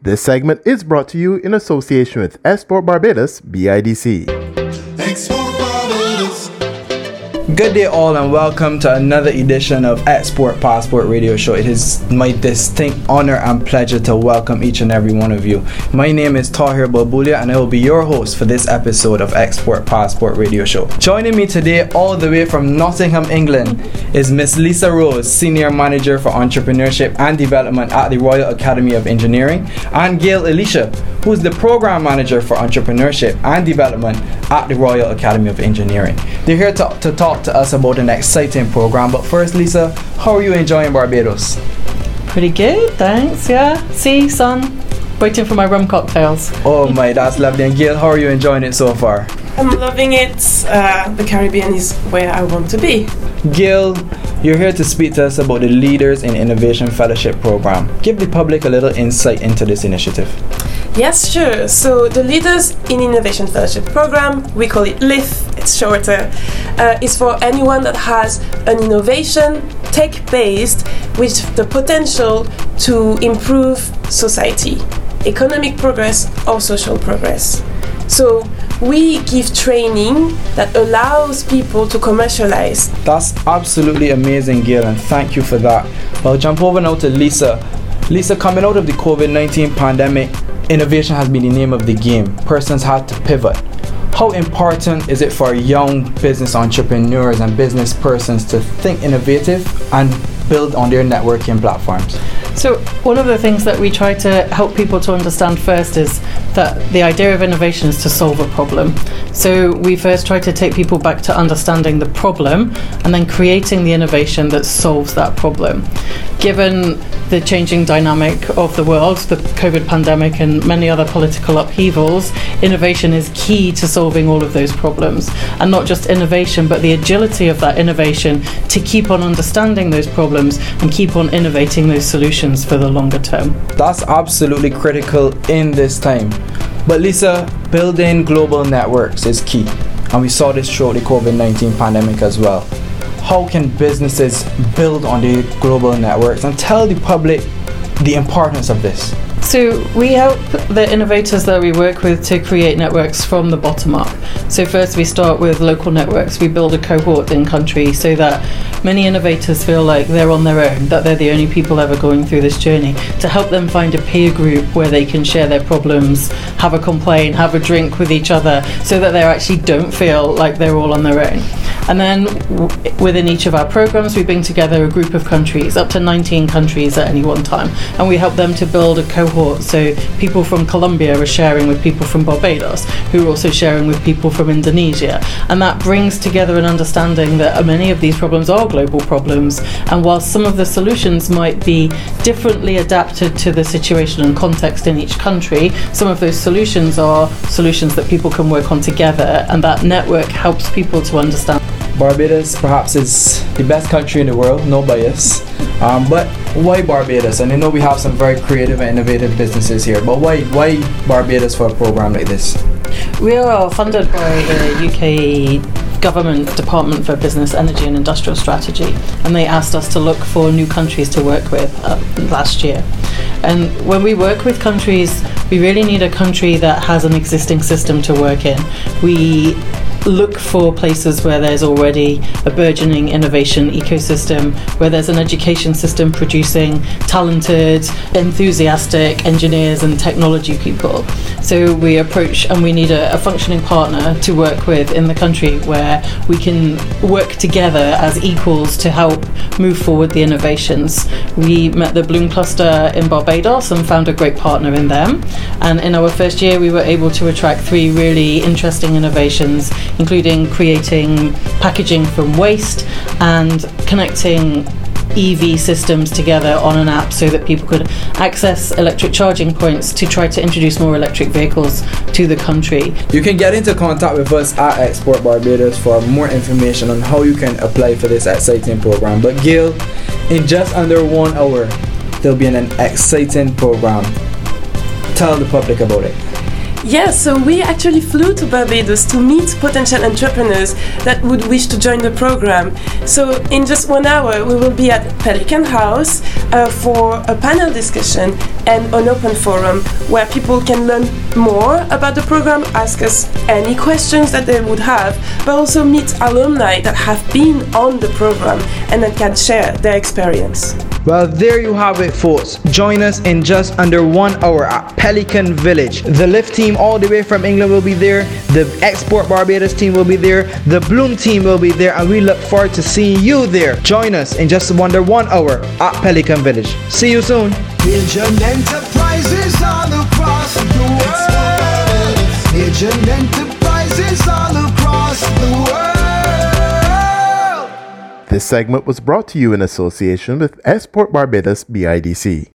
This segment is brought to you in association with Export Barbados, BIDC. Good day all and welcome to another edition of Export Passport Radio Show. It is my distinct honor and pleasure to welcome each and every one of you. My name is Tahir Babulia and I will be your host for this episode of Export Passport Radio Show. Joining me today all the way from Nottingham, England is Miss Lisa Rose, Senior Manager for Entrepreneurship and Development at the Royal Academy of Engineering, and Gail Elisha, who is the Program Manager for Entrepreneurship and Development at the Royal Academy of Engineering. They're here to talk to us about an exciting program. But first, Lisa, how are you enjoying Barbados? Pretty good, thanks. Yeah, sea, sun, waiting for my rum cocktails. Oh my, that's lovely. And Gail, how are you enjoying it so far? I'm loving it. The Caribbean is where I want to be. Gail, you're here to speak to us about the Leaders in Innovation Fellowship Program. Give the public a little insight into this initiative. Yes, sure. So the Leaders in Innovation Fellowship Program, we call it LIF, it's shorter, is for anyone that has an innovation, tech-based, with the potential to improve society, economic progress or social progress. So we give training that allows people to commercialize. That's absolutely amazing, Gail, and thank you for that. I'll jump over now to Lisa. Lisa, coming out of the COVID-19 pandemic, innovation has been the name of the game. Persons had to pivot. How important is it for young business entrepreneurs and business persons to think innovative and build on their networking platforms? So one of the things that we try to help people to understand first is that the idea of innovation is to solve a problem. So we first try to take people back to understanding the problem and then creating the innovation that solves that problem. Given the changing dynamic of the world, the COVID pandemic and many other political upheavals, innovation is key to solving all of those problems. And not just innovation, but the agility of that innovation to keep on understanding those problems and keep on innovating those solutions for the longer term. That's absolutely critical in this time. But Lisa, building global networks is key. And we saw this throughout the COVID-19 pandemic as well. How can businesses build on the global networks and tell the public the importance of this? So we help the innovators that we work with to create networks from the bottom up. So first we start with local networks. We build a cohort in country so that many innovators feel like they're on their own, that they're the only people ever going through this journey, to help them find a peer group where they can share their problems, have a complaint, have a drink with each other, so that they actually don't feel like they're all on their own. And then within each of our programs, we bring together a group of countries, up to 19 countries at any one time, and we help them to build a cohort. So people from Colombia are sharing with people from Barbados, who are also sharing with people from Indonesia. And that brings together an understanding that many of these problems are global problems. And while some of the solutions might be differently adapted to the situation and context in each country, some of those solutions are solutions that people can work on together. And that network helps people to understand. Barbados perhaps is the best country in the world, no bias. But why Barbados? And I know we have some very creative and innovative businesses here, but why Barbados for a program like this? We are funded by the UK Government Department for Business, Energy and Industrial Strategy, and they asked us to look for new countries to work with last year. And when we work with countries, we really need a country that has an existing system to work in. We look for places where there's already a burgeoning innovation ecosystem, where there's an education system producing talented, enthusiastic engineers and technology people. So we approach and we need a functioning partner to work with in the country where we can work together as equals to help move forward the innovations. We met the Bloom Cluster in Barbados and found a great partner in them. And in our first year, we were able to attract 3 really interesting innovations, including creating packaging from waste and connecting EV systems together on an app so that people could access electric charging points to try to introduce more electric vehicles to the country. You can get into contact with us at Export Barbados for more information on how you can apply for this exciting program. But Gail, in just under 1 hour, there'll be an exciting program. Tell the public about it. Yes, so we actually flew to Barbados to meet potential entrepreneurs that would wish to join the program. So in just 1 hour, we will be at Pelican House for a panel discussion and an open forum where people can learn more about the program, ask us any questions that they would have, but also meet alumni that have been on the program and that can share their experience. Well, there you have it, folks. Join us in just under 1 hour at Pelican Village. The LIFT team all the way from England will be there. The Export Barbados team will be there. The Bloom team will be there, and we look forward to seeing you there. Join us in just under 1 hour at Pelican Village. See you soon. Pigeon Enterprises all across the world. Pigeon Enterprises all across the world. This segment was brought to you in association with Export Barbados BIDC.